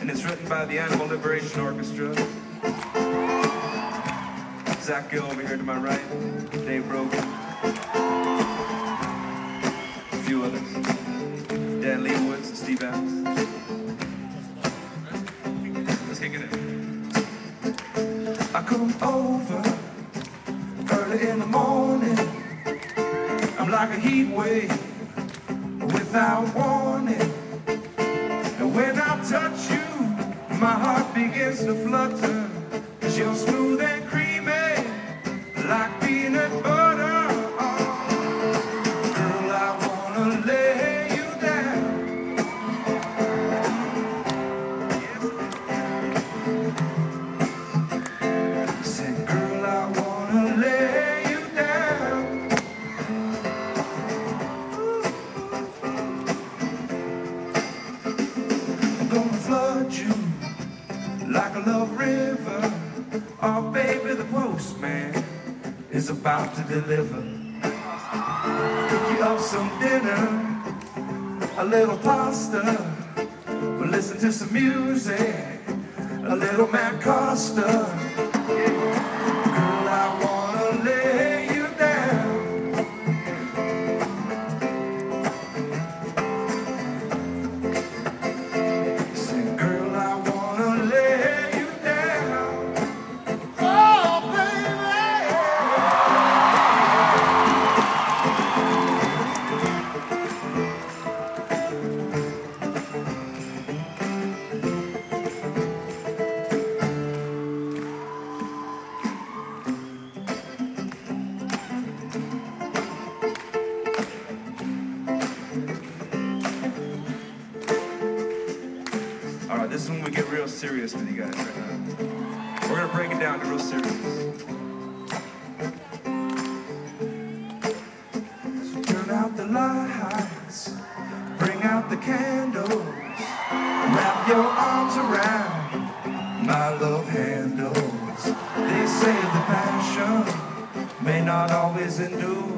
and it's written by the Animal Liberation Orchestra. Zach Gill over here to my right, Dave Brogan, a few others, Dan Leibowitz and Steve Adams. Let's kick it in. I come over early in the morning. I'm like a heat wave without warning. And when I touch you, my heart begins to flutter. 'Cause you're smooth and creamy, like peanut butter. Girl, I wanna lay you down. Say, girl, I wanna lay you down. I'm gonna flood you like a love river. Oh, baby, the postman is about to deliver. Cook you up some dinner, a little pasta. We'll listen to some music, a little Matt Costa. Girl, I wanna lay you down. Say, girl, I wanna lay you down. Oh, baby. All right, this is when we get real serious with you guys right now. We're gonna break it down to real serious. So turn out the lights, bring out the candles, wrap your arms around my love handles. They say the passion may not always endure,